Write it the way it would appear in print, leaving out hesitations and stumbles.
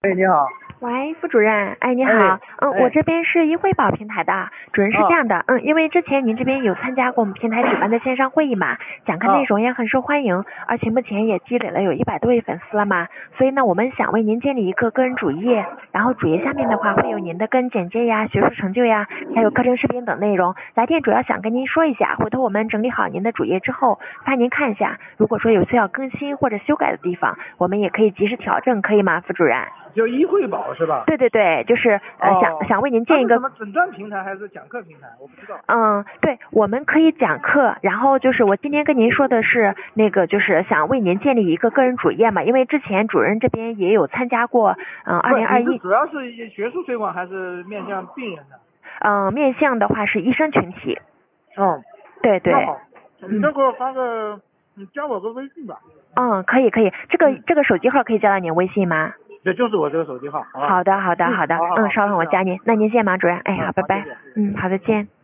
哎，你好。 喂，副主任，哎，你好，我这边是一汇宝平台的，主任是这样的，因为之前您这边有参加过我们平台举办的线上会议嘛，讲课内容也很受欢迎，而且目前也积累了有100多位粉丝了嘛，所以呢，我们想为您建立一个个人主页，然后主页下面的话会有您的个人简介呀、学术成就呀，还有课程视频等内容。来电主要想跟您说一下，回头我们整理好您的主页之后，发您看一下，如果说有需要更新或者修改的地方，我们也可以及时调整，可以吗，副主任？ 就一汇宝是吧？ 对对对，就是想为您建一个什么诊断平台还是讲课平台？我不知道。 对，我们可以讲课，然后就是我今天跟您说的是那个，就是想为您建立一个个人主页嘛，因为之前主任这边也有参加过2021。 主要是学术推广还是面向病人的？ 面向的话是医生群体。对对。 那好，你再给我发个，你加我个微信吧。 可以，这个手机号可以加到您微信吗？ 对，就是我这个手机号。 好的，稍等我加您。那您先忙，主任。哎，好，拜拜。好的，见。